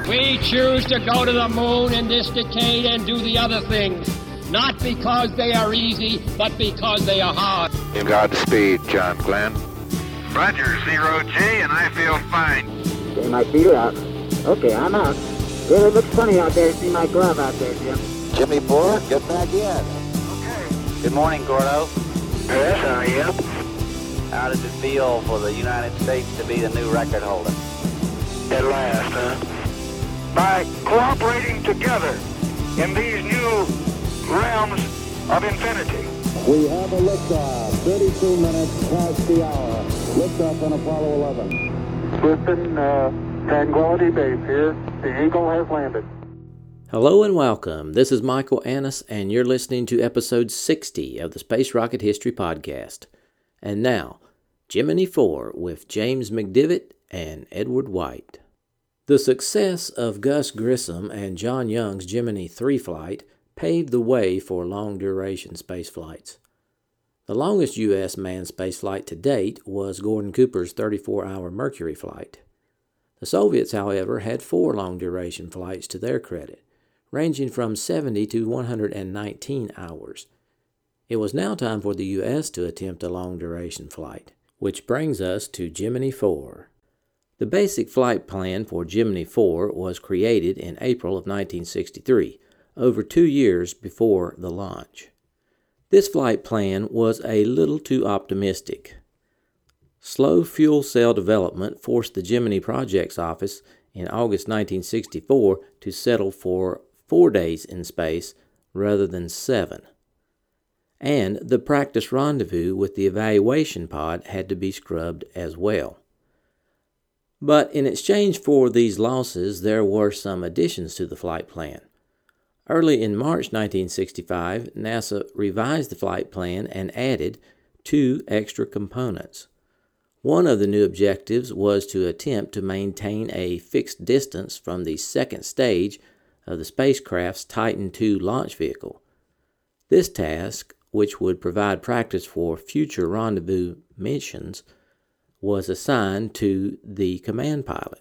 We choose to go to the moon in this decade and do the other things, not because they are easy, but because they are hard. Godspeed, John Glenn. Roger, 0J, and I feel fine. Get my feet out. Okay, I'm out. Really looks funny out there. See my glove out there, Jim. Jimmy Bohr, get back in. Okay. Good morning, Gordo. Yes, I am. How does it feel for the United States to be the new record holder? At last, huh? By cooperating together in these new realms of infinity. We have a liftoff, 32 minutes past the hour. Liftoff on Apollo 11. Houston, Tranquility Base here. The Eagle has landed. Hello and welcome. This is Michael Annis, and you're listening to episode 60 of the Space Rocket History Podcast. And now, Gemini 4 with James McDivitt and Edward White. The success of Gus Grissom and John Young's Gemini 3 flight paved the way for long-duration space flights. The longest U.S. manned spaceflight to date was Gordon Cooper's 34-hour Mercury flight. The Soviets, however, had 4 long-duration flights to their credit, ranging from 70 to 119 hours. It was now time for the U.S. to attempt a long-duration flight, which brings us to Gemini 4. The basic flight plan for Gemini 4 was created in April of 1963, over 2 years before the launch. This flight plan was a little too optimistic. Slow fuel cell development forced the Gemini Projects Office in August 1964 to settle for 4 days in space rather than 7. And the practice rendezvous with the evaluation pod had to be scrubbed as well. But in exchange for these losses, there were some additions to the flight plan. Early in March 1965, NASA revised the flight plan and added 2 extra components. One of the new objectives was to attempt to maintain a fixed distance from the second stage of the spacecraft's Titan II launch vehicle. This task, which would provide practice for future rendezvous missions, was assigned to the command pilot.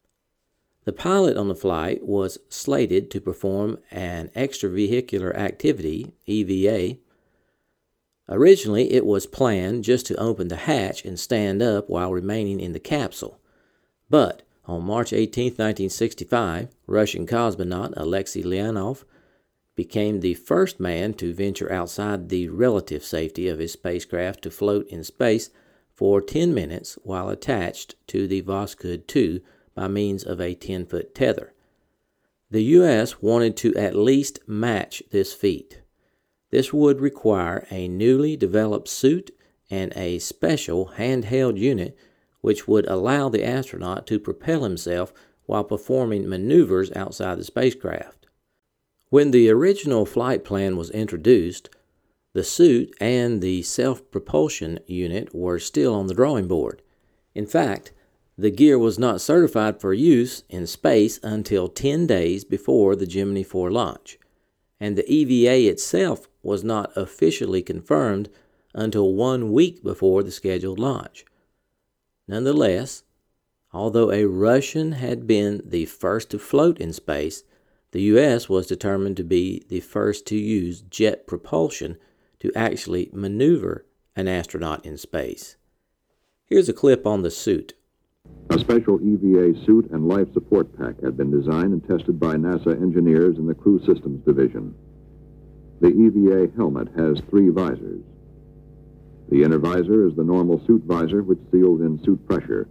The pilot on the flight was slated to perform an extravehicular activity, EVA. Originally, it was planned just to open the hatch and stand up while remaining in the capsule. But on March 18, 1965, Russian cosmonaut Alexei Leonov became the first man to venture outside the relative safety of his spacecraft to float in space for 10 minutes while attached to the Voskhod 2 by means of a 10-foot tether. The U.S. wanted to at least match this feat. This would require a newly developed suit and a special handheld unit which would allow the astronaut to propel himself while performing maneuvers outside the spacecraft. When the original flight plan was introduced, the suit and the self-propulsion unit were still on the drawing board. In fact, the gear was not certified for use in space until 10 days before the Gemini 4 launch, and the EVA itself was not officially confirmed until 1 week before the scheduled launch. Nonetheless, although a Russian had been the first to float in space, the U.S. was determined to be the first to use jet propulsion to actually maneuver an astronaut in space. Here's a clip on the suit. A special EVA suit and life support pack had been designed and tested by NASA engineers in the Crew Systems Division. The EVA helmet has 3 visors. The inner visor is the normal suit visor, which seals in suit pressure.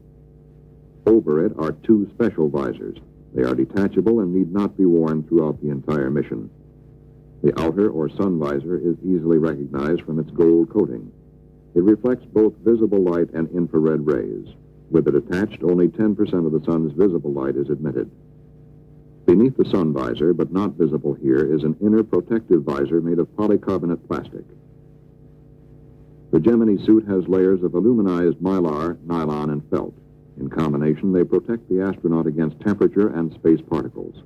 Over it are 2 special visors. They are detachable and need not be worn throughout the entire mission. The outer or sun visor is easily recognized from its gold coating. It reflects both visible light and infrared rays. With it attached, only 10% of the sun's visible light is admitted. Beneath the sun visor, but not visible here, is an inner protective visor made of polycarbonate plastic. The Gemini suit has layers of aluminized mylar, nylon, and felt. In combination, they protect the astronaut against temperature and space particles.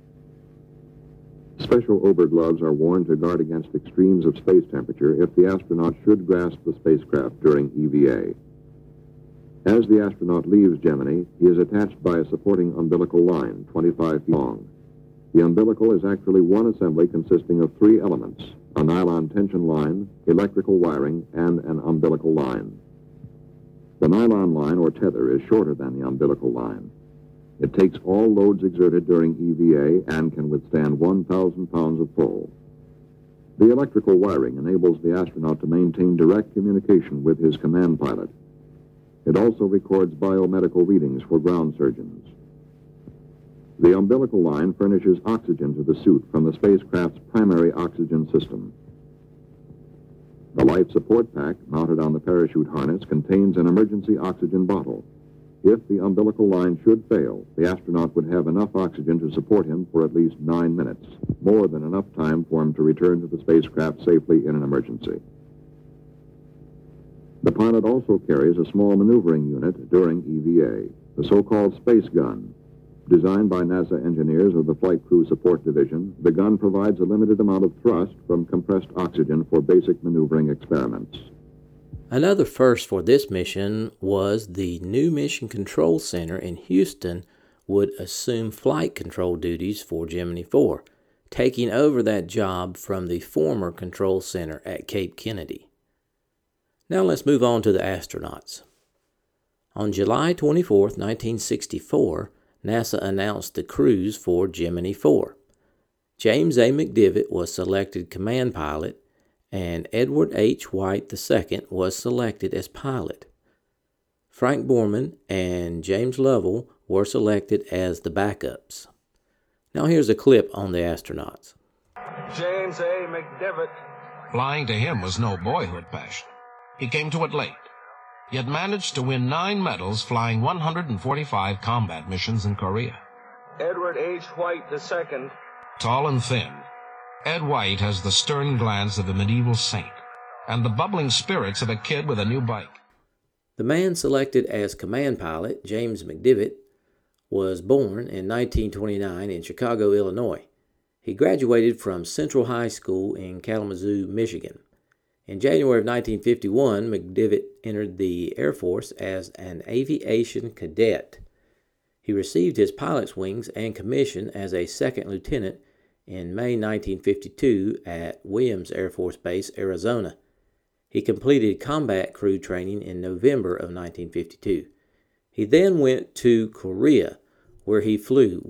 Special overgloves are worn to guard against extremes of space temperature if the astronaut should grasp the spacecraft during EVA. As the astronaut leaves Gemini, he is attached by a supporting umbilical line, 25 feet long. The umbilical is actually one assembly consisting of three elements: a nylon tension line, electrical wiring, and an umbilical line. The nylon line or tether is shorter than the umbilical line. It takes all loads exerted during EVA and can withstand 1,000 pounds of pull. The electrical wiring enables the astronaut to maintain direct communication with his command pilot. It also records biomedical readings for ground surgeons. The umbilical line furnishes oxygen to the suit from the spacecraft's primary oxygen system. The life support pack mounted on the parachute harness contains an emergency oxygen bottle. If the umbilical line should fail, the astronaut would have enough oxygen to support him for at least 9 minutes, more than enough time for him to return to the spacecraft safely in an emergency. The pilot also carries a small maneuvering unit during EVA, the so-called space gun. Designed by NASA engineers of the Flight Crew Support Division, the gun provides a limited amount of thrust from compressed oxygen for basic maneuvering experiments. Another first for this mission was the new Mission Control Center in Houston would assume flight control duties for Gemini 4, taking over that job from the former Control Center at Cape Kennedy. Now let's move on to the astronauts. On July 24, 1964, NASA announced the crews for Gemini 4. James A. McDivitt was selected command pilot, and Edward H. White II was selected as pilot. Frank Borman and James Lovell were selected as the backups. Now here's a clip on the astronauts. James A. McDivitt. Flying to him was no boyhood passion. He came to it late, yet managed to win 9 medals flying 145 combat missions in Korea. Edward H. White II. Tall and thin, Ed White has the stern glance of a medieval saint and the bubbling spirits of a kid with a new bike. The man selected as command pilot, James McDivitt, was born in 1929 in Chicago, Illinois. He graduated from Central High School in Kalamazoo, Michigan. In January of 1951, McDivitt entered the Air Force as an aviation cadet. He received his pilot's wings and commission as a second lieutenant in May 1952 at Williams Air Force Base, Arizona. He completed combat crew training in November of 1952. He then went to Korea, where he flew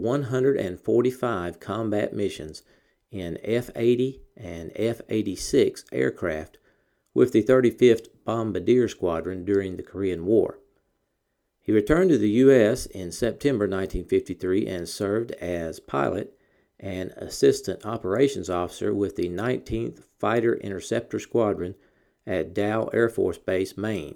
145 combat missions in F-80 and F-86 aircraft with the 35th Bombardier Squadron during the Korean War. He returned to the U.S. in September 1953 and served as pilot and assistant operations officer with the 19th Fighter Interceptor Squadron at Dow Air Force Base, Maine.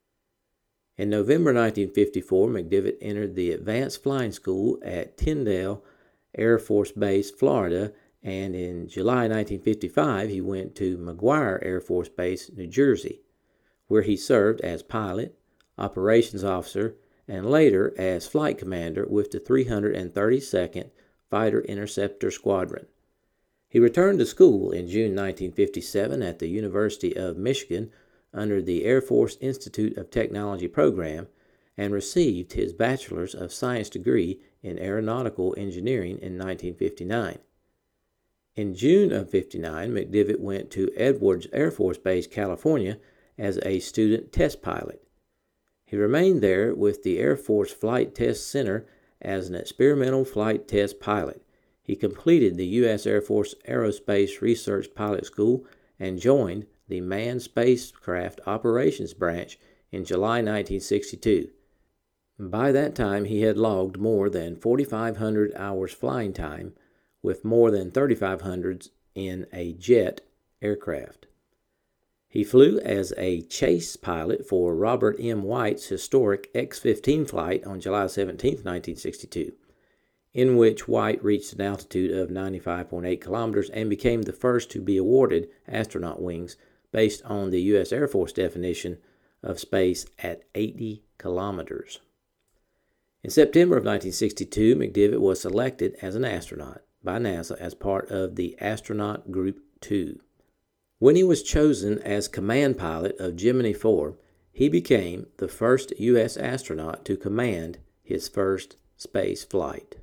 In November 1954, McDivitt entered the Advanced Flying School at Tyndall Air Force Base, Florida, and in July 1955 he went to McGuire Air Force Base, New Jersey, where he served as pilot, operations officer, and later as flight commander with the 332nd Fighter Interceptor Squadron. He returned to school in June 1957 at the University of Michigan under the Air Force Institute of Technology program and received his Bachelor's of Science degree in Aeronautical Engineering in 1959. In June of 1959, McDivitt went to Edwards Air Force Base, California, as a student test pilot. He remained there with the Air Force Flight Test Center as an experimental flight test pilot. He completed the U.S. Air Force Aerospace Research Pilot School and joined the Manned Spacecraft Operations Branch in July 1962. By that time, he had logged more than 4,500 hours flying time, with more than 3,500 in a jet aircraft. He flew as a chase pilot for Robert M. White's historic X-15 flight on July 17, 1962, in which White reached an altitude of 95.8 kilometers and became the first to be awarded astronaut wings based on the U.S. Air Force definition of space at 80 kilometers. In September of 1962, McDivitt was selected as an astronaut by NASA as part of the Astronaut Group 2. When he was chosen as command pilot of Gemini 4, he became the first U.S. astronaut to command his first space flight.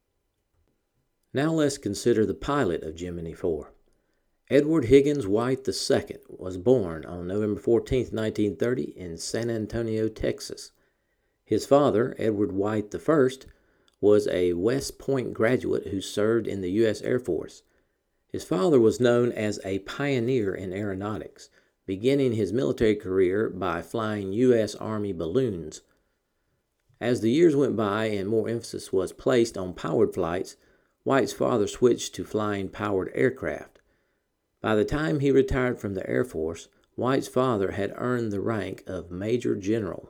Now let's consider the pilot of Gemini 4. Edward Higgins White II was born on November 14, 1930 in San Antonio, Texas. His father, Edward White I, was a West Point graduate who served in the U.S. Air Force. His father was known as a pioneer in aeronautics, beginning his military career by flying U.S. Army balloons. As the years went by and more emphasis was placed on powered flights, White's father switched to flying powered aircraft. By the time he retired from the Air Force, White's father had earned the rank of Major General.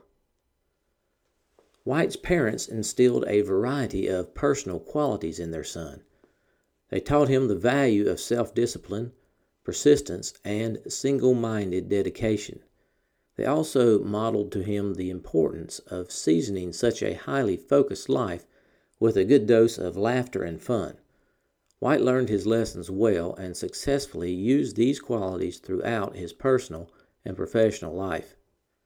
White's parents instilled a variety of personal qualities in their son. They taught him the value of self-discipline, persistence, and single-minded dedication. They also modeled to him the importance of seasoning such a highly focused life with a good dose of laughter and fun. White learned his lessons well and successfully used these qualities throughout his personal and professional life.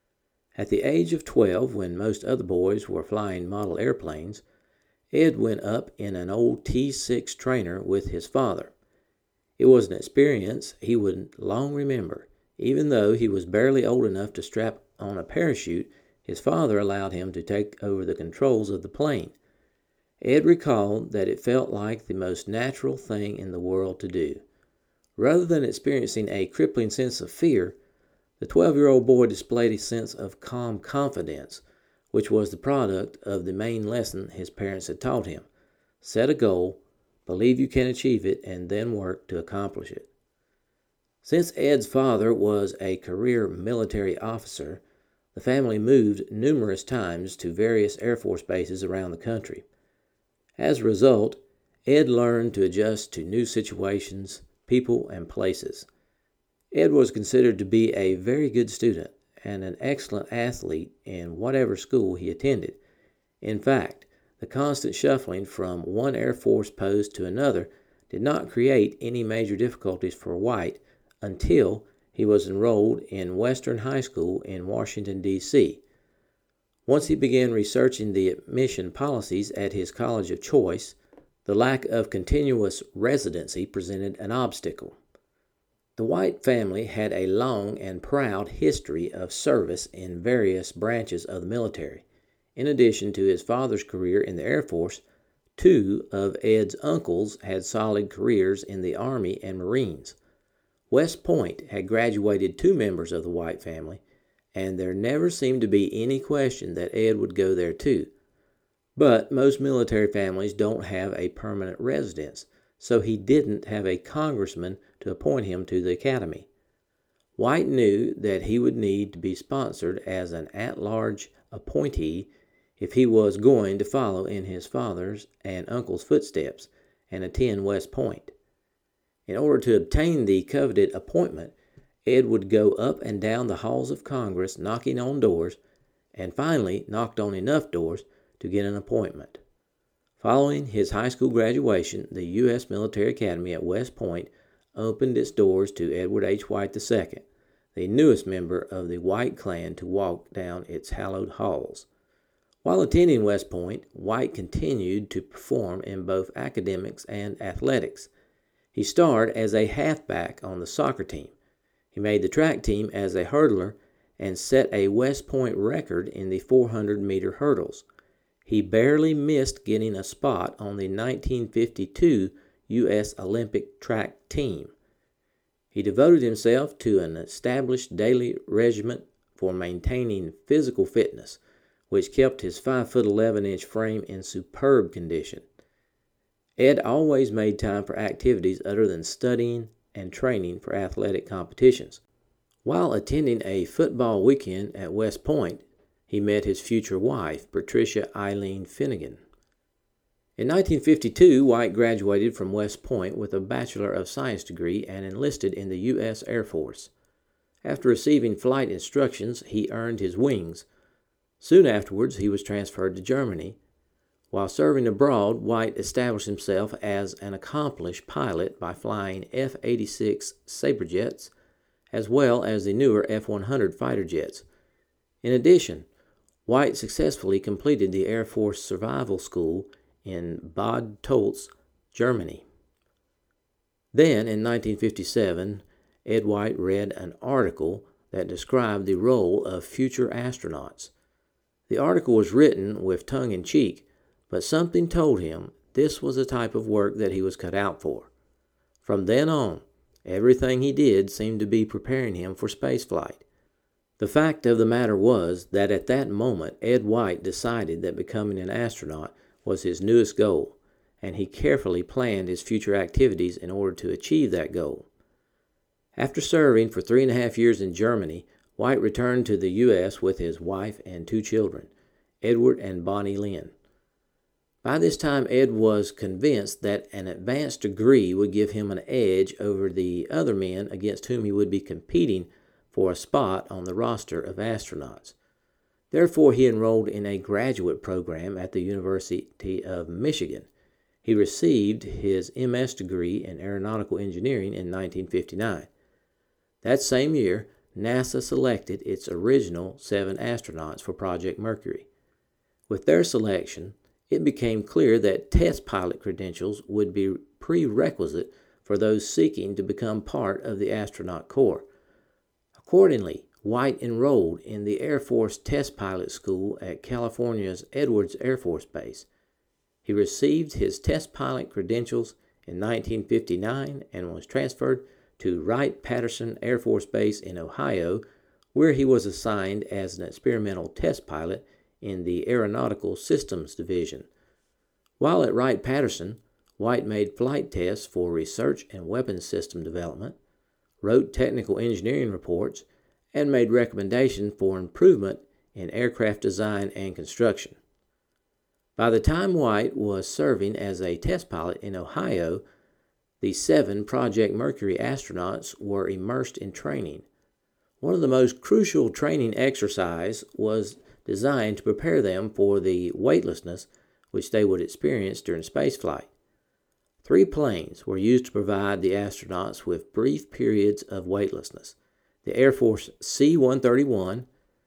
At the age of 12, when most other boys were flying model airplanes, Ed went up in an old T-6 trainer with his father. It was an experience he would long remember. Even though he was barely old enough to strap on a parachute, his father allowed him to take over the controls of the plane. Ed recalled that it felt like the most natural thing in the world to do. Rather than experiencing a crippling sense of fear, the 12-year-old boy displayed a sense of calm confidence, which was the product of the main lesson his parents had taught him. Set a goal, believe you can achieve it, and then work to accomplish it. Since Ed's father was a career military officer, the family moved numerous times to various Air Force bases around the country. As a result, Ed learned to adjust to new situations, people, and places. Ed was considered to be a very good student and an excellent athlete in whatever school he attended. In fact, the constant shuffling from one Air Force post to another did not create any major difficulties for White until he was enrolled in Western High School in Washington, D.C. Once he began researching the admission policies at his college of choice, the lack of continuous residency presented an obstacle. The White family had a long and proud history of service in various branches of the military. In addition to his father's career in the Air Force, two of Ed's uncles had solid careers in the Army and Marines. West Point had graduated two members of the White family, and there never seemed to be any question that Ed would go there too. But most military families don't have a permanent residence, so he didn't have a congressman to appoint him to the academy. White knew that he would need to be sponsored as an at-large appointee if he was going to follow in his father's and uncle's footsteps and attend West Point. In order to obtain the coveted appointment, Ed would go up and down the halls of Congress knocking on doors, and finally knocked on enough doors to get an appointment. Following his high school graduation, the U.S. Military Academy at West Point opened its doors to Edward H. White II, the newest member of the White clan to walk down its hallowed halls. While attending West Point, White continued to perform in both academics and athletics. He starred as a halfback on the soccer team. He made the track team as a hurdler and set a West Point record in the 400-meter hurdles. He barely missed getting a spot on the 1952 U.S. Olympic track team. He devoted himself to an established daily regimen for maintaining physical fitness, which kept his 5'11" frame in superb condition. Ed always made time for activities other than studying and training for athletic competitions. While attending a football weekend at West Point, he met his future wife, Patricia Eileen Finnegan. In 1952, White graduated from West Point with a Bachelor of Science degree and enlisted in the U.S. Air Force. After receiving flight instructions, he earned his wings. Soon afterwards, he was transferred to Germany. While serving abroad, White established himself as an accomplished pilot by flying F-86 Sabre jets, as well as the newer F-100 fighter jets. In addition, White successfully completed the Air Force Survival School in Bad Tölz, Germany. Then, in 1957, Ed White read an article that described the role of future astronauts. The article was written with tongue-in-cheek, but something told him this was the type of work that he was cut out for. From then on, everything he did seemed to be preparing him for spaceflight. The fact of the matter was that at that moment, Ed White decided that becoming an astronaut was his newest goal, and he carefully planned his future activities in order to achieve that goal. After serving for 3.5 years in Germany, White returned to the U.S. with his wife and 2 children, Edward and Bonnie Lynn. By this time, Ed was convinced that an advanced degree would give him an edge over the other men against whom he would be competing for a spot on the roster of astronauts. Therefore, he enrolled in a graduate program at the University of Michigan. He received his MS degree in aeronautical engineering in 1959. That same year, NASA selected its original 7 astronauts for Project Mercury. With their selection, it became clear that test pilot credentials would be prerequisite for those seeking to become part of the astronaut corps. Accordingly, White enrolled in the Air Force Test Pilot School at California's Edwards Air Force Base. He received his test pilot credentials in 1959 and was transferred to Wright-Patterson Air Force Base in Ohio, where he was assigned as an experimental test pilot in the Aeronautical Systems Division. While at Wright-Patterson, White made flight tests for research and weapons system development, wrote technical engineering reports, and made recommendations for improvement in aircraft design and construction. By the time White was serving as a test pilot in Ohio, the 7 Project Mercury astronauts were immersed in training. One of the most crucial training exercises was designed to prepare them for the weightlessness which they would experience during spaceflight. 3 planes were used to provide the astronauts with brief periods of weightlessness: the Air Force C-131,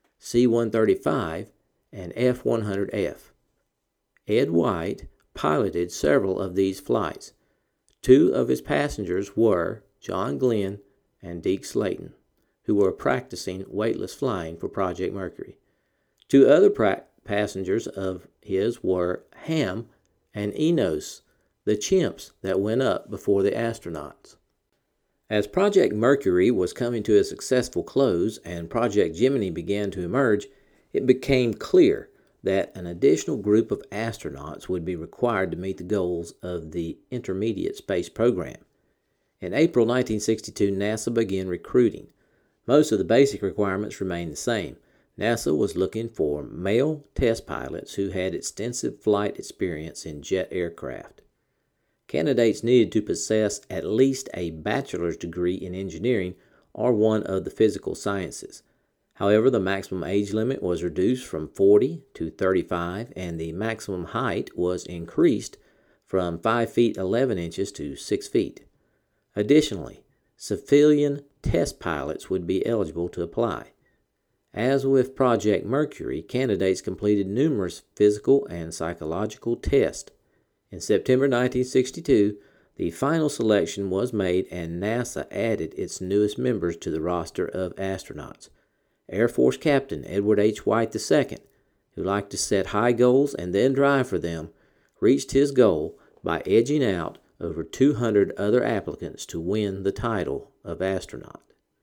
C-135, and F-100F. Ed White piloted several of these flights. 2 of his passengers were John Glenn and Deke Slayton, who were practicing weightless flying for Project Mercury. 2 other passengers of his were Ham and Enos, the chimps that went up before the astronauts. As Project Mercury was coming to a successful close and Project Gemini began to emerge, it became clear that an additional group of astronauts would be required to meet the goals of the intermediate space program. In April 1962, NASA began recruiting. Most of the basic requirements remained the same. NASA was looking for male test pilots who had extensive flight experience in jet aircraft. Candidates needed to possess at least a bachelor's degree in engineering or one of the physical sciences. However, the maximum age limit was reduced from 40 to 35, and the maximum height was increased from 5 feet 11 inches to 6 feet. Additionally, civilian test pilots would be eligible to apply. As with Project Mercury, candidates completed numerous physical and psychological tests. In September 1962, the final selection was made and NASA added its newest members to the roster of astronauts. Air Force Captain Edward H. White II, who liked to set high goals and then drive for them, reached his goal by edging out over 200 other applicants to win the title of astronaut.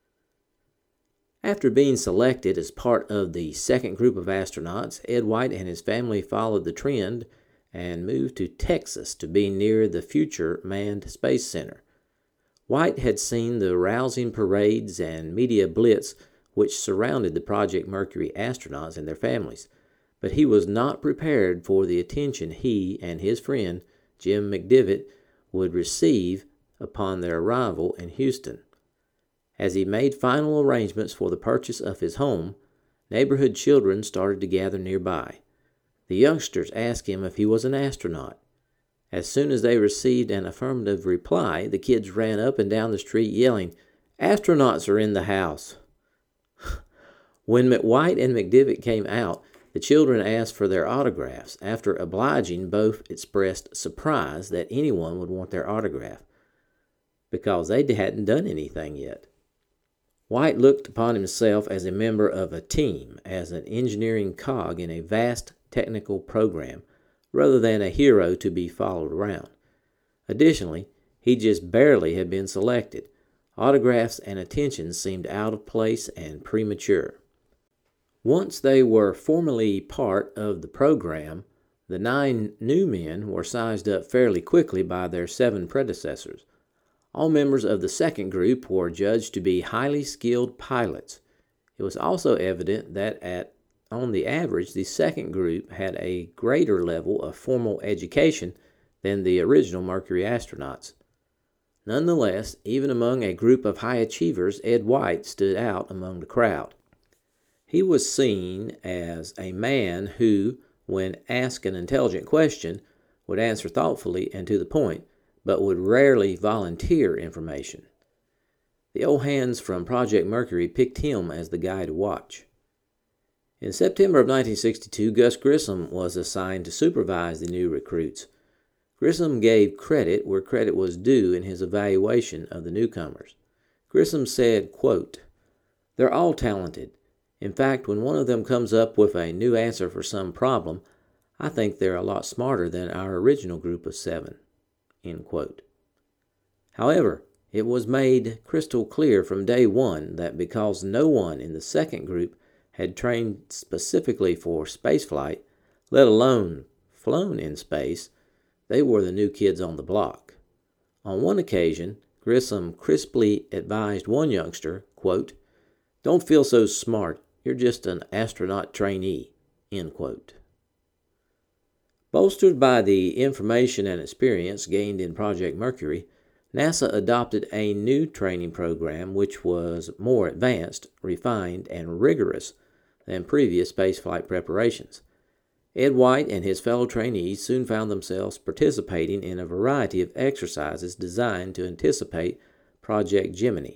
After being selected as part of the second group of astronauts, Ed White and his family followed the trend and moved to Texas to be near the future Manned Space Center. White had seen the rousing parades and media blitz which surrounded the Project Mercury astronauts and their families, but he was not prepared for the attention he and his friend, Jim McDivitt, would receive upon their arrival in Houston. As he made final arrangements for the purchase of his home, neighborhood children started to gather nearby. The youngsters asked him if he was an astronaut. As soon as they received an affirmative reply, the kids ran up and down the street yelling, "Astronauts are in the house." When White and McDivitt came out, the children asked for their autographs. After obliging, both expressed surprise that anyone would want their autograph, because they hadn't done anything yet. White looked upon himself as a member of a team, as an engineering cog in a vast technical program, rather than a hero to be followed around. Additionally, he just barely had been selected. Autographs and attention seemed out of place and premature. Once they were formally part of the program, the 9 new men were sized up fairly quickly by their 7 predecessors. All members of the second group were judged to be highly skilled pilots. It was also evident that on the average, the second group had a greater level of formal education than the original Mercury astronauts. Nonetheless, even among a group of high achievers, Ed White stood out among the crowd. He was seen as a man who, when asked an intelligent question, would answer thoughtfully and to the point, but would rarely volunteer information. The old hands from Project Mercury picked him as the guy to watch. In September of 1962, Gus Grissom was assigned to supervise the new recruits. Grissom gave credit where credit was due in his evaluation of the newcomers. Grissom said, quote, "They're all talented. In fact, when one of them comes up with a new answer for some problem, I think they're a lot smarter than our original group of 7. End quote. However, it was made crystal clear from day one that because no one in the second group had trained specifically for spaceflight, let alone flown in space, they were the new kids on the block. On one occasion, Grissom crisply advised one youngster, quote, "Don't feel so smart, you're just an astronaut trainee." End quote. Bolstered by the information and experience gained in Project Mercury, NASA adopted a new training program which was more advanced, refined, and rigorous than previous spaceflight preparations. Ed White and his fellow trainees soon found themselves participating in a variety of exercises designed to anticipate Project Gemini.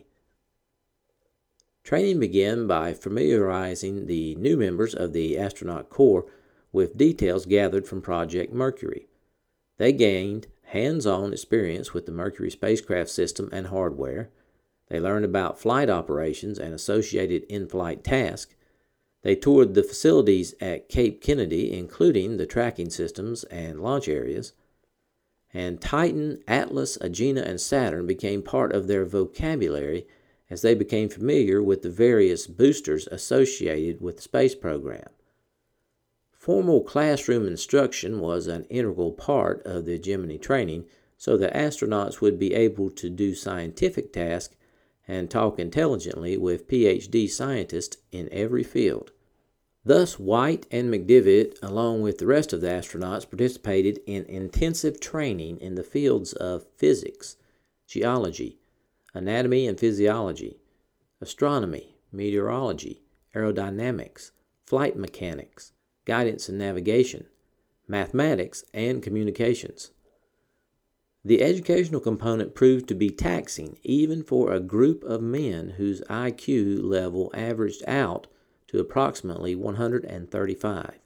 Training began by familiarizing the new members of the astronaut corps with details gathered from Project Mercury. They gained hands-on experience with the Mercury spacecraft system and hardware. They learned about flight operations and associated in-flight tasks. They toured the facilities at Cape Kennedy, including the tracking systems and launch areas. And Titan, Atlas, Agena, and Saturn became part of their vocabulary as they became familiar with the various boosters associated with the space program. Formal classroom instruction was an integral part of the Gemini training so that astronauts would be able to do scientific tasks and talk intelligently with PhD scientists in every field. Thus, White and McDivitt, along with the rest of the astronauts, participated in intensive training in the fields of physics, geology, anatomy and physiology, astronomy, meteorology, aerodynamics, flight mechanics, guidance and navigation, mathematics, and communications. The educational component proved to be taxing even for a group of men whose IQ level averaged out to approximately 135.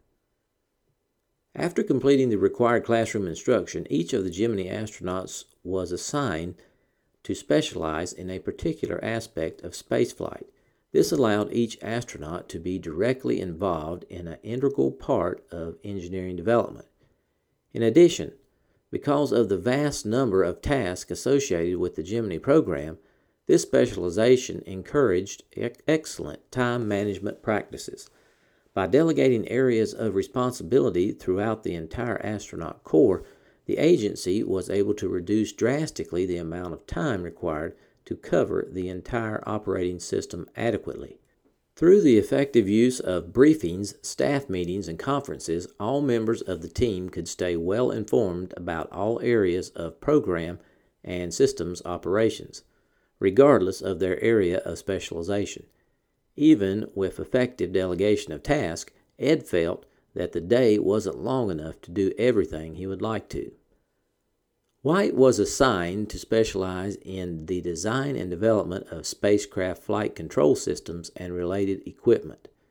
After completing the required classroom instruction, each of the Gemini astronauts was assigned to specialize in a particular aspect of spaceflight. This allowed each astronaut to be directly involved in an integral part of engineering development. In addition, because of the vast number of tasks associated with the Gemini program, this specialization encouraged excellent time management practices. By delegating areas of responsibility throughout the entire astronaut corps, the agency was able to reduce drastically the amount of time required to cover the entire operating system adequately. Through the effective use of briefings, staff meetings, and conferences, all members of the team could stay well informed about all areas of program and systems operations, regardless of their area of specialization. Even with effective delegation of tasks, Ed felt that the day wasn't long enough to do everything he would like to. White was assigned to specialize in the design and development of spacecraft flight control systems and related equipment.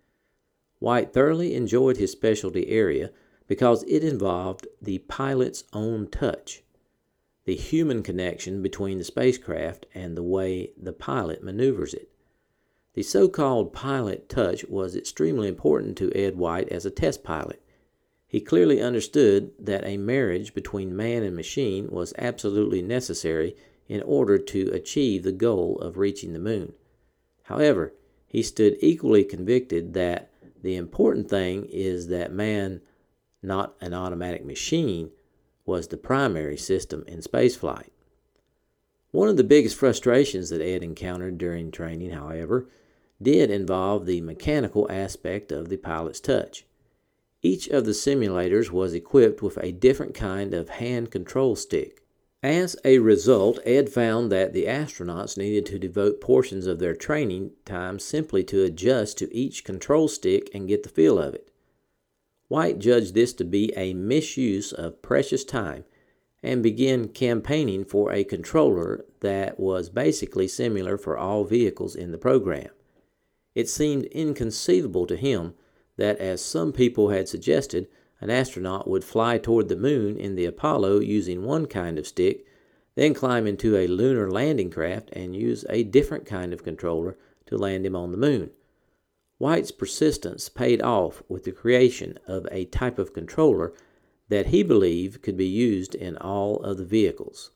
White thoroughly enjoyed his specialty area because it involved the pilot's own touch, the human connection between the spacecraft and the way the pilot maneuvers it. The so-called pilot touch was extremely important to Ed White as a test pilot. He clearly understood that a marriage between man and machine was absolutely necessary in order to achieve the goal of reaching the moon. However, he stood equally convicted that the important thing is that man, not an automatic machine, was the primary system in spaceflight. One of the biggest frustrations that Ed encountered during training, however, did involve the mechanical aspect of the pilot's touch. Each of the simulators was equipped with a different kind of hand control stick. As a result, Ed found that the astronauts needed to devote portions of their training time simply to adjust to each control stick and get the feel of it. White judged this to be a misuse of precious time and began campaigning for a controller that was basically similar for all vehicles in the program. It seemed inconceivable to him that, as some people had suggested, an astronaut would fly toward the moon in the Apollo using one kind of stick, then climb into a lunar landing craft and use a different kind of controller to land him on the moon. White's persistence paid off with the creation of a type of controller that he believed could be used in all of the vehicles.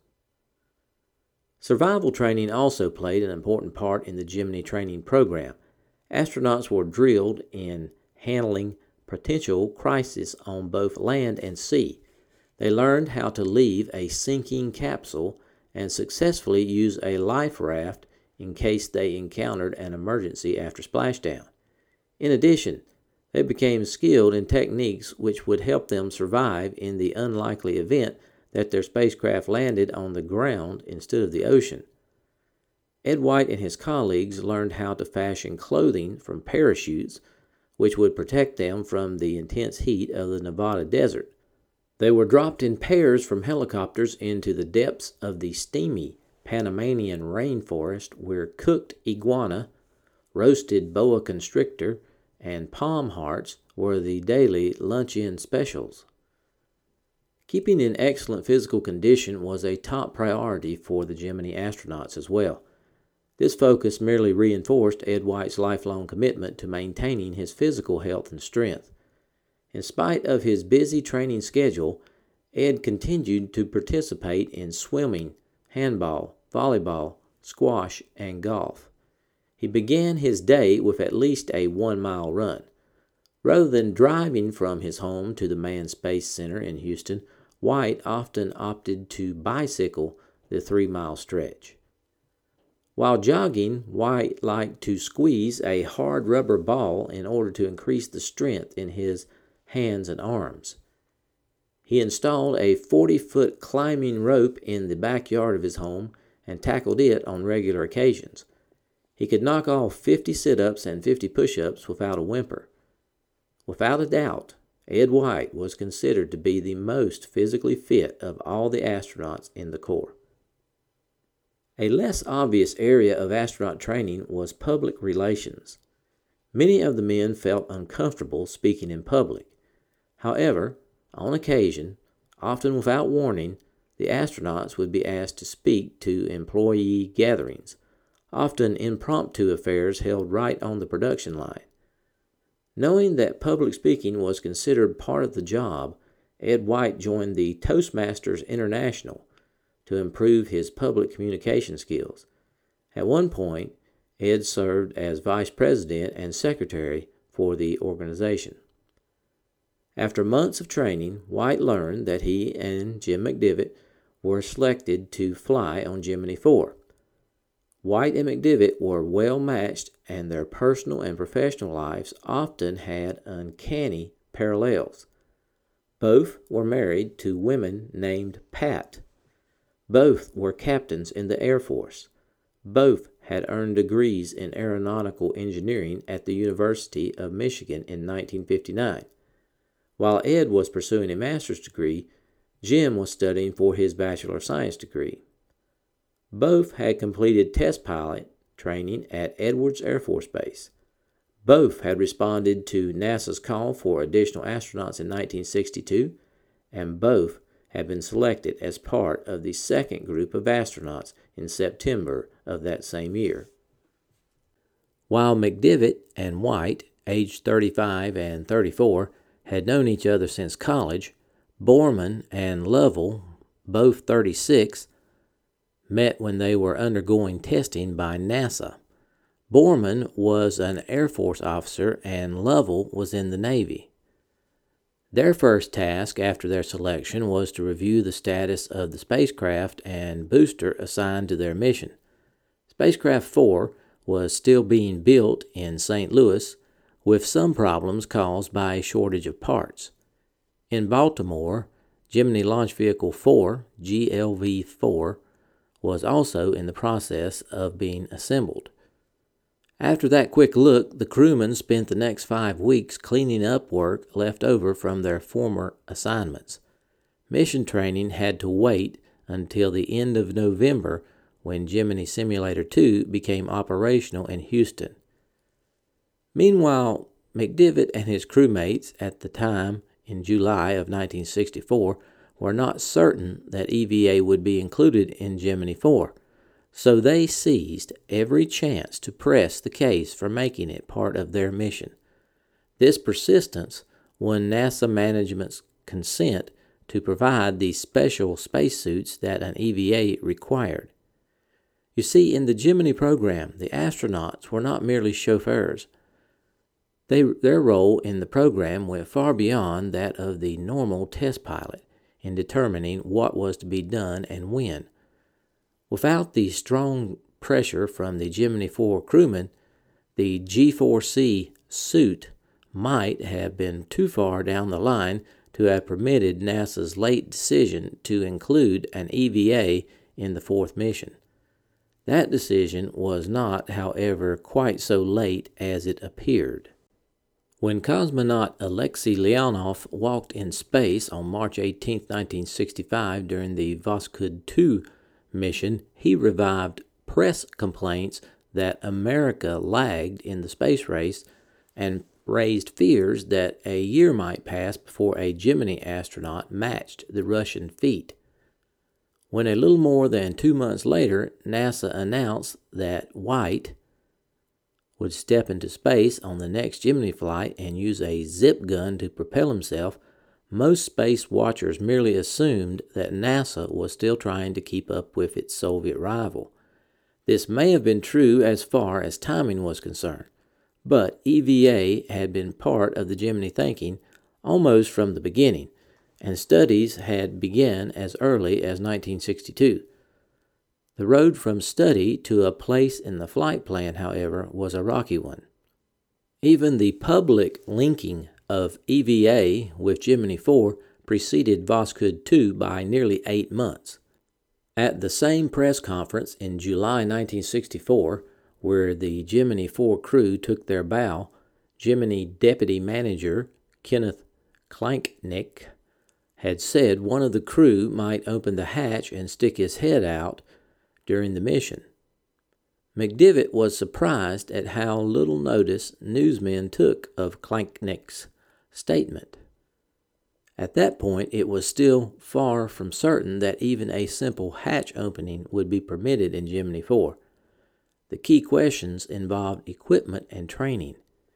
Survival training also played an important part in the Gemini training program. Astronauts were drilled in handling potential crises on both land and sea. They learned how to leave a sinking capsule and successfully use a life raft in case they encountered an emergency after splashdown. In addition, they became skilled in techniques which would help them survive in the unlikely event that their spacecraft landed on the ground instead of the ocean. Ed White and his colleagues learned how to fashion clothing from parachutes, which would protect them from the intense heat of the Nevada desert. They were dropped in pairs from helicopters into the depths of the steamy Panamanian rainforest, where cooked iguana, roasted boa constrictor, and palm hearts were the daily lunch-in specials. Keeping in excellent physical condition was a top priority for the Gemini astronauts as well. This focus merely reinforced Ed White's lifelong commitment to maintaining his physical health and strength. In spite of his busy training schedule, Ed continued to participate in swimming, handball, volleyball, squash, and golf. He began his day with at least a 1-mile run. Rather than driving from his home to the Manned Space Center in Houston, White often opted to bicycle the 3-mile stretch. While jogging, White liked to squeeze a hard rubber ball in order to increase the strength in his hands and arms. He installed a 40-foot climbing rope in the backyard of his home and tackled it on regular occasions. He could knock off 50 sit-ups and 50 push-ups without a whimper. Without a doubt, Ed White was considered to be the most physically fit of all the astronauts in the Corps. A less obvious area of astronaut training was public relations. Many of the men felt uncomfortable speaking in public. However, on occasion, often without warning, the astronauts would be asked to speak to employee gatherings, often impromptu affairs held right on the production line. Knowing that public speaking was considered part of the job, Ed White joined the Toastmasters International to improve his public communication skills. At one point, Ed served as vice president and secretary for the organization. After months of training, White learned that he and Jim McDivitt were selected to fly on Gemini 4. White and McDivitt were well matched, and their personal and professional lives often had uncanny parallels. Both were married to women named Pat. Both were captains in the Air Force. Both had earned degrees in aeronautical engineering at the University of Michigan in 1959. While Ed was pursuing a master's degree, Jim was studying for his Bachelor of Science degree. Both had completed test pilot training at Edwards Air Force Base. Both had responded to NASA's call for additional astronauts in 1962, and both had been selected as part of the second group of astronauts in September of that same year. While McDivitt and White, aged 35 and 34, had known each other since college, Borman and Lovell, both 36, met when they were undergoing testing by NASA. Borman was an Air Force officer and Lovell was in the Navy. Their first task after their selection was to review the status of the spacecraft and booster assigned to their mission. Spacecraft 4 was still being built in St. Louis, with some problems caused by a shortage of parts. In Baltimore, Gemini Launch Vehicle 4, GLV-4, was also in the process of being assembled. After that quick look, the crewmen spent the next 5 weeks cleaning up work left over from their former assignments. Mission training had to wait until the end of November when Gemini Simulator 2 became operational in Houston. Meanwhile, McDivitt and his crewmates at the time in July of 1964 were not certain that EVA would be included in Gemini 4. So they seized every chance to press the case for making it part of their mission. This persistence won NASA management's consent to provide the special spacesuits that an EVA required. You see, in the Gemini program, the astronauts were not merely chauffeurs. Their role in the program went far beyond that of the normal test pilot in determining what was to be done and when. Without the strong pressure from the Gemini 4 crewmen, the G4C suit might have been too far down the line to have permitted NASA's late decision to include an EVA in the fourth mission. That decision was not, however, quite so late as it appeared. When cosmonaut Alexei Leonov walked in space on March 18, 1965 during the Voskhod 2 mission, he revived press complaints that America lagged in the space race and raised fears that a year might pass before a Gemini astronaut matched the Russian feat. When a little more than 2 months later, NASA announced that White would step into space on the next Gemini flight and use a zip gun to propel himself, most space watchers merely assumed that NASA was still trying to keep up with its Soviet rival. This may have been true as far as timing was concerned, but EVA had been part of the Gemini thinking almost from the beginning, and studies had begun as early as 1962. The road from study to a place in the flight plan, however, was a rocky one. Even the public linking of EVA with Gemini 4 preceded Voskhod 2 by nearly 8 months. At the same press conference in July 1964, where the Gemini 4 crew took their bow, Gemini Deputy Manager Kenneth Klanknick had said one of the crew might open the hatch and stick his head out during the mission. McDivitt was surprised at how little notice newsmen took of Klanknick's statement. At that point, it was still far from certain that even a simple hatch opening would be permitted in Gemini 4. The key questions involved equipment and training.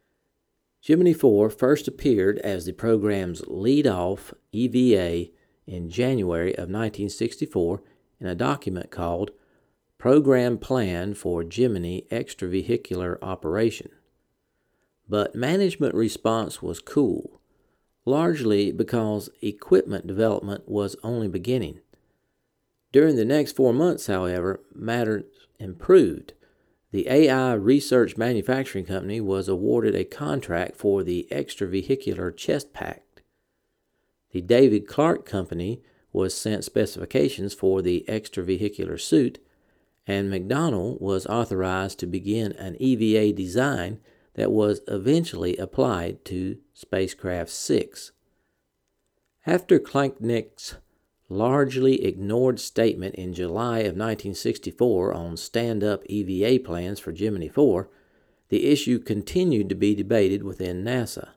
Gemini 4 first appeared as the program's lead-off EVA in January of 1964 in a document called Program Plan for Gemini Extravehicular Operation. But management response was cool, largely because equipment development was only beginning. During the next 4 months, however, matters improved. The AI Research Manufacturing Company was awarded a contract for the extravehicular chest pack. The David Clark Company was sent specifications for the extravehicular suit, and McDonnell was authorized to begin an EVA design that was eventually applied to Spacecraft 6. After Klanknick's largely ignored statement in July of 1964 on stand-up EVA plans for Gemini 4, the issue continued to be debated within NASA.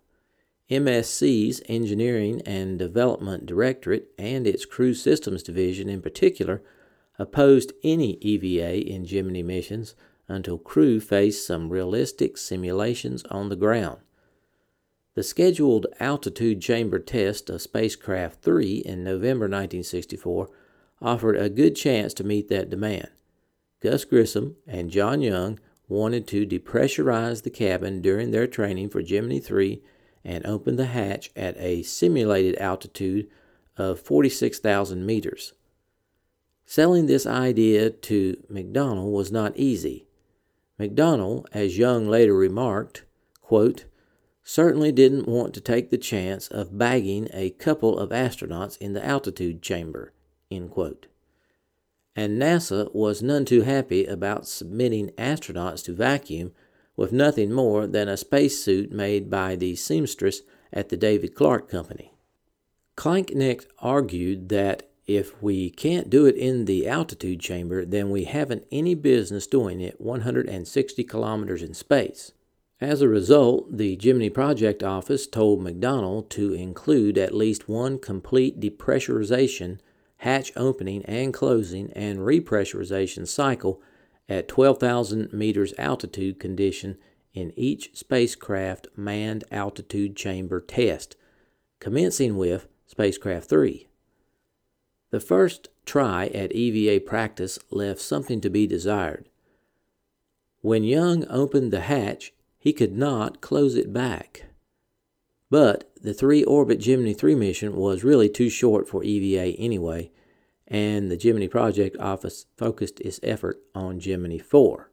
MSC's Engineering and Development Directorate and its Crew Systems Division in particular opposed any EVA in Gemini missions until crew faced some realistic simulations on the ground. The scheduled altitude chamber test of Spacecraft 3 in November 1964 offered a good chance to meet that demand. Gus Grissom and John Young wanted to depressurize the cabin during their training for Gemini 3 and open the hatch at a simulated altitude of 46,000 meters. Selling this idea to McDonnell was not easy. McDonnell, as Young later remarked, quote, certainly didn't want to take the chance of bagging a couple of astronauts in the altitude chamber, end quote. And NASA was none too happy about submitting astronauts to vacuum with nothing more than a spacesuit made by the seamstress at the David Clark Company. Klanknecht argued that if we can't do it in the altitude chamber, then we haven't any business doing it 160 kilometers in space. As a result, the Gemini Project Office told McDonnell to include at least one complete depressurization, hatch opening and closing, and repressurization cycle at 12,000 meters altitude condition in each spacecraft manned altitude chamber test, commencing with Spacecraft 3. The first try at EVA practice left something to be desired. When Young opened the hatch, he could not close it back. But the 3-orbit Gemini 3 mission was really too short for EVA anyway, and the Gemini Project Office focused its effort on Gemini 4.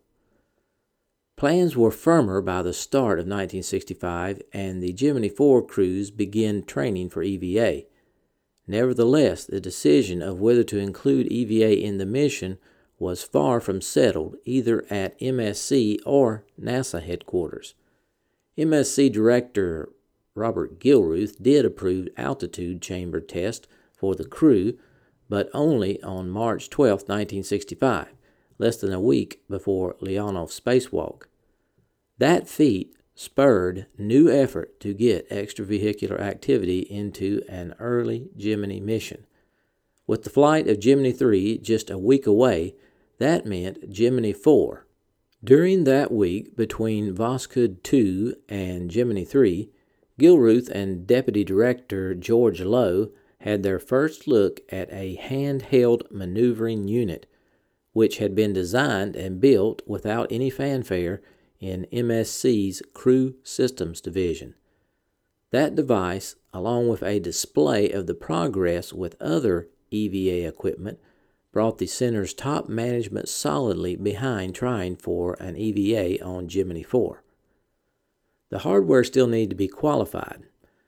Plans were firmer by the start of 1965, and the Gemini 4 crews began training for EVA. Nevertheless, the decision of whether to include EVA in the mission was far from settled either at MSC or NASA headquarters. MSC Director Robert Gilruth did approve altitude chamber test for the crew, but only on March 12, 1965, less than a week before Leonov's spacewalk. That feat spurred new effort to get extravehicular activity into an early Gemini mission. With the flight of Gemini 3 just a week away, that meant Gemini 4. During that week between Voskhod 2 and Gemini 3, Gilruth and Deputy Director George Lowe had their first look at a handheld maneuvering unit, which had been designed and built without any fanfare in MSC's Crew Systems Division. That device, along with a display of the progress with other EVA equipment, brought the center's top management solidly behind trying for an EVA on Gemini 4. The hardware still needed to be qualified.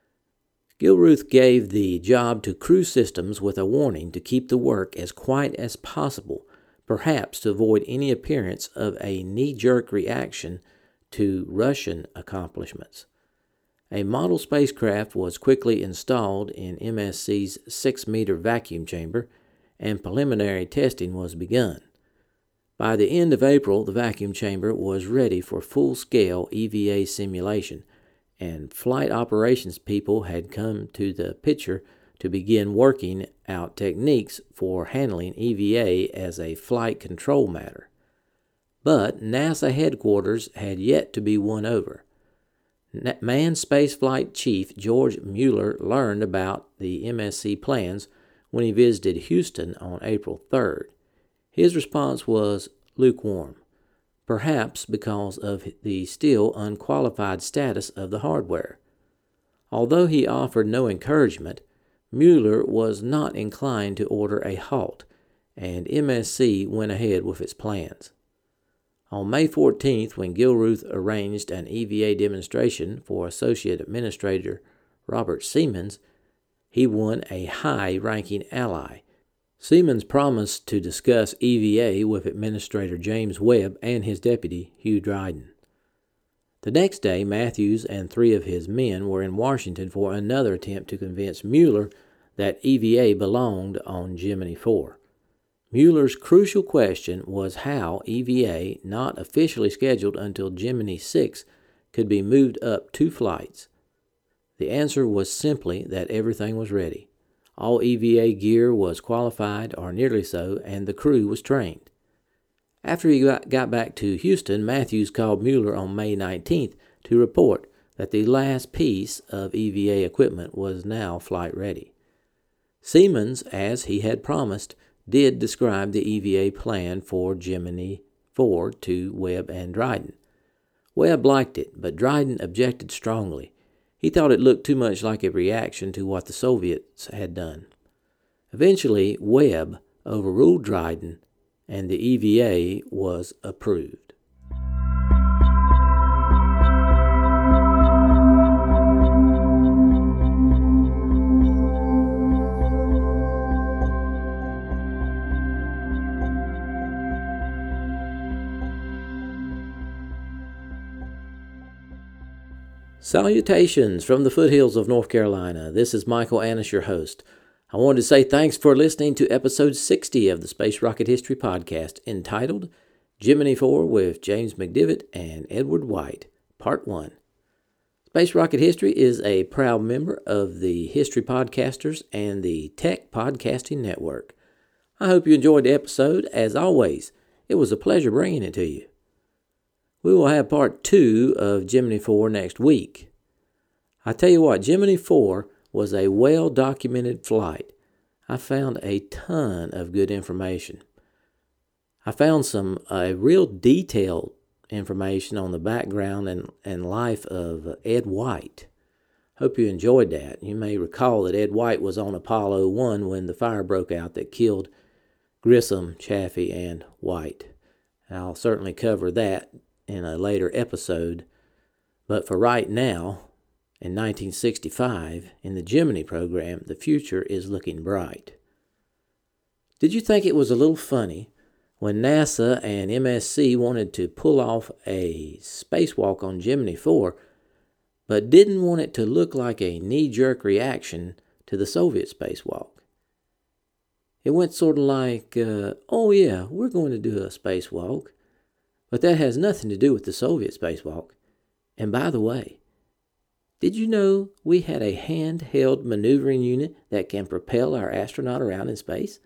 Gilruth gave the job to Crew Systems with a warning to keep the work as quiet as possible, perhaps to avoid any appearance of a knee-jerk reaction to Russian accomplishments. A model spacecraft was quickly installed in MSC's 6-meter vacuum chamber, and preliminary testing was begun. By the end of April, the vacuum chamber was ready for full-scale EVA simulation, and flight operations people had come to the picture to begin working out techniques for handling EVA as a flight control matter. But NASA headquarters had yet to be won over. Manned Spaceflight Chief George Mueller learned about the MSC plans when he visited Houston on April 3rd. His response was lukewarm, perhaps because of the still unqualified status of the hardware. Although he offered no encouragement, Mueller was not inclined to order a halt, and MSC went ahead with its plans. On May 14th, when Gilruth arranged an EVA demonstration for Associate Administrator Robert Siemens, he won a high-ranking ally. Siemens promised to discuss EVA with Administrator James Webb and his deputy, Hugh Dryden. The next day, Matthews and 3 of his men were in Washington for another attempt to convince Mueller that EVA belonged on Gemini 4. Mueller's crucial question was how EVA, not officially scheduled until Gemini 6, could be moved up 2 flights. The answer was simply that everything was ready. All EVA gear was qualified, or nearly so, and the crew was trained. After he got back to Houston, Matthews called Mueller on May 19th to report that the last piece of EVA equipment was now flight ready. Siemens, as he had promised, did describe the EVA plan for Gemini 4 to Webb and Dryden. Webb liked it, but Dryden objected strongly. He thought it looked too much like a reaction to what the Soviets had done. Eventually, Webb overruled Dryden, and the EVA was approved. Salutations from the foothills of North Carolina. This is Michael Annis, your host. I wanted to say thanks for listening to episode 60 of the Space Rocket History Podcast, entitled Gemini 4 with James McDivitt and Edward White, Part 1. Space Rocket History is a proud member of the History Podcasters and the Tech Podcasting Network. I hope you enjoyed the episode. As always, it was a pleasure bringing it to you. We will have part 2 of Gemini 4 next week. I tell you what, Gemini 4 was a well-documented flight. I found a ton of good information. I found some real detailed information on the background and life of Ed White. Hope you enjoyed that. You may recall that Ed White was on Apollo 1 when the fire broke out that killed Grissom, Chaffee, and White. I'll certainly cover that in a later episode, but for right now, in 1965, in the Gemini program, the future is looking bright. Did you think it was a little funny when NASA and MSC wanted to pull off a spacewalk on Gemini 4, but didn't want it to look like a knee-jerk reaction to the Soviet spacewalk? It went sort of like, oh yeah, we're going to do a spacewalk, but that has nothing to do with the Soviet spacewalk. And by the way, did you know we had a handheld maneuvering unit that can propel our astronaut around in space?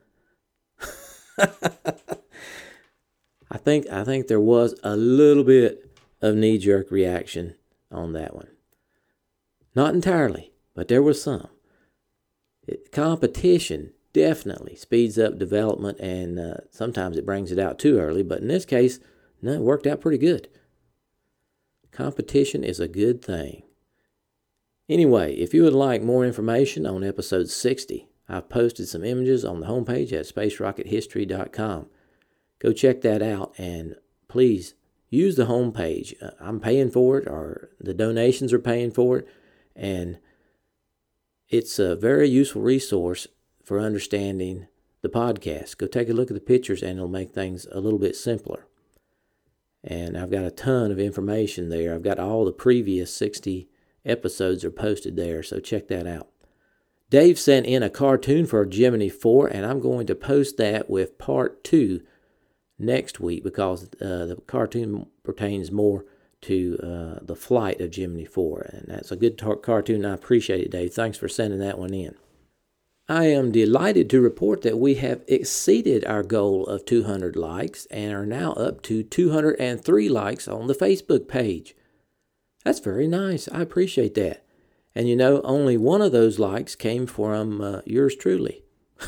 I think there was a little bit of knee-jerk reaction on that one. Not entirely, but there was some. Competition definitely speeds up development, and sometimes it brings it out too early, but in this case, no, it worked out pretty good. Competition is a good thing. Anyway, if you would like more information on episode 60, I've posted some images on the homepage at spacerockethistory.com. Go check that out, and please use the homepage. I'm paying for it, or the donations are paying for it, and it's a very useful resource for understanding the podcast. Go take a look at the pictures, and it'll make things a little bit simpler. And I've got a ton of information there. I've got all the previous 60 episodes are posted there, so check that out. Dave sent in a cartoon for Gemini 4, and I'm going to post that with part 2 next week because the cartoon pertains more to the flight of Gemini 4. And that's a good cartoon. I appreciate it, Dave. Thanks for sending that one in. I am delighted to report that we have exceeded our goal of 200 likes and are now up to 203 likes on the Facebook page. That's very nice. I appreciate that. And you know, only one of those likes came from yours truly.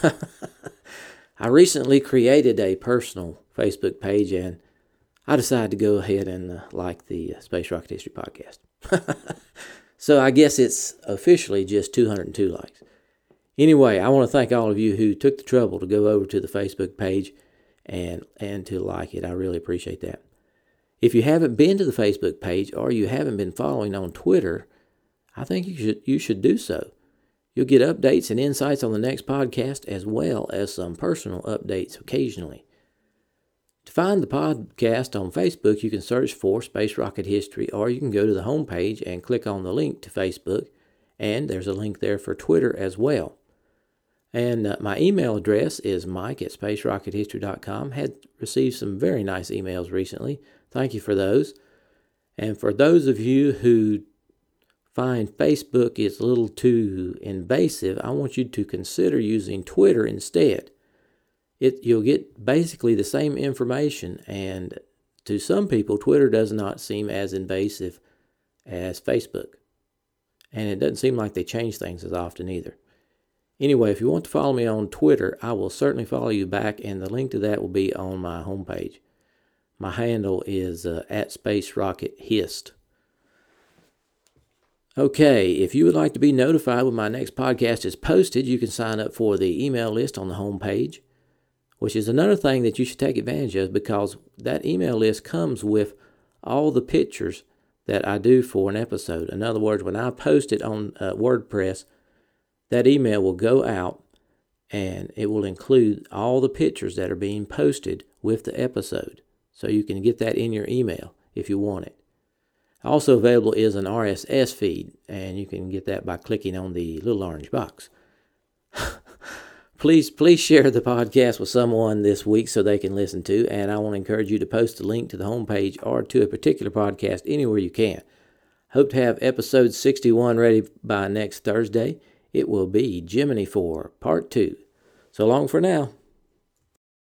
I recently created a personal Facebook page, and I decided to go ahead and like the Space Rocket History Podcast. So I guess it's officially just 202 likes. Anyway, I want to thank all of you who took the trouble to go over to the Facebook page and to like it. I really appreciate that. If you haven't been to the Facebook page or you haven't been following on Twitter, I think you should do so. You'll get updates and insights on the next podcast as well as some personal updates occasionally. To find the podcast on Facebook, you can search for Space Rocket History, or you can go to the homepage and click on the link to Facebook, and there's a link there for Twitter as well. And my email address is mike@spacerockethistory.com. Had received some very nice emails recently. Thank you for those. And for those of you who find Facebook is a little too invasive, I want you to consider using Twitter instead. You'll get basically the same information, and to some people, Twitter does not seem as invasive as Facebook. And it doesn't seem like they change things as often either. Anyway, if you want to follow me on Twitter, I will certainly follow you back, and the link to that will be on my homepage. My handle is @SpaceRocketHist. Okay, if you would like to be notified when my next podcast is posted, you can sign up for the email list on the homepage, which is another thing that you should take advantage of, because that email list comes with all the pictures that I do for an episode. In other words, when I post it on WordPress, that email will go out and it will include all the pictures that are being posted with the episode. So you can get that in your email if you want it. Also available is an RSS feed, and you can get that by clicking on the little orange box. Please share the podcast with someone this week so they can listen to, and I want to encourage you to post a link to the homepage or to a particular podcast anywhere you can. Hope to have episode 61 ready by next Thursday. It will be Gemini 4 Part 2. So long for now.